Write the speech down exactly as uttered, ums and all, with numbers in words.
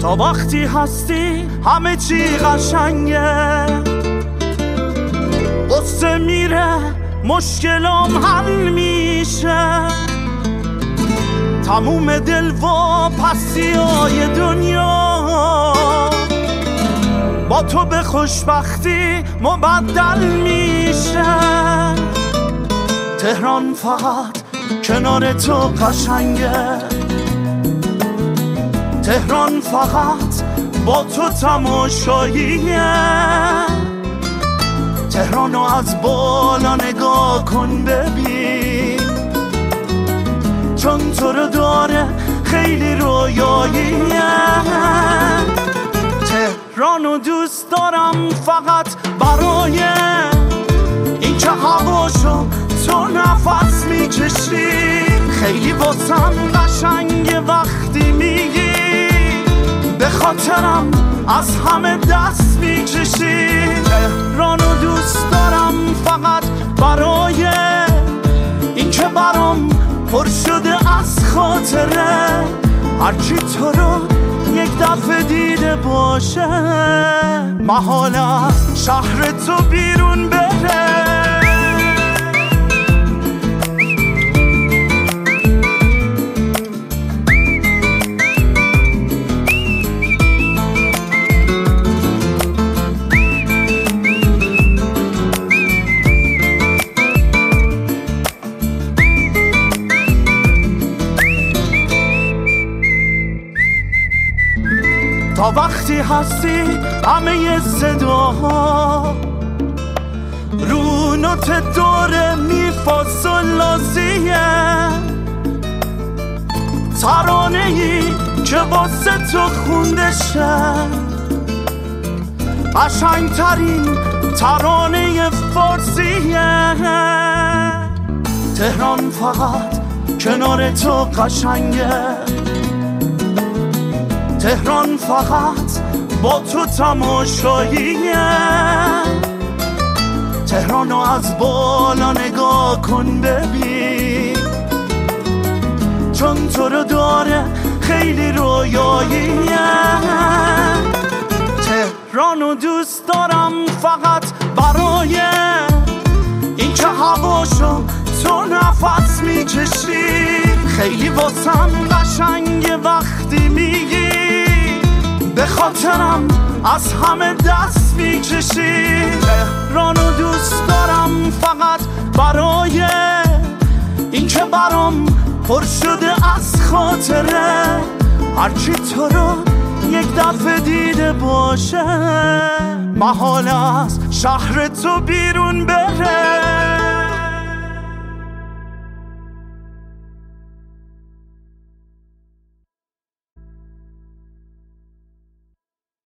تا وقتی هستی همه چی قشنگه، قصه میره مشکلام حل میشه، تموم دل و پسیای دنیا با تو به خوشبختی مبدل میشه. تهران فقط کنار تو قشنگه، تهران فقط با تو تماشاییه، تهرانو از بالا نگاه کن ببین، چون تو رو داره خیلی رویاییه. تهرانو دوست دارم فقط برای این که هواشو تو نفس میکشی، خیلی واسم قشنگه وقتی میگی به خاطرم از همه دست میکشی. تهرانو دوست دارم فقط برای این که برام پر شده از خاطره، هرچی تو رو یک دفعه دیده باشه محال از شهر تو بیرون بره. تا وقتی هستی همه صداها رو نوت دور می فا صل لا سی، ترانه‌ای که واسه تو خونده شه، قشنگترین ترانه فارسیه. تهران فقط کنار تو قشنگه، تهران فقط با تو تماشاییه، تهرانو از بالا نگاه کن ببین، چون تو رو داره خیلی رویاییه. تهرانو دوست دارم فقط برای این که هواشو تو نفس میکشی، خیلی واسم قشنگه وقتی میگی به خاطرم از همه دست میکشی. تهرانو دوست دارم فقط برای این که برام پر شده از خاطره، هرچی تو رو یک دفعه دیده باشه محال از شهر تو بیرون بره.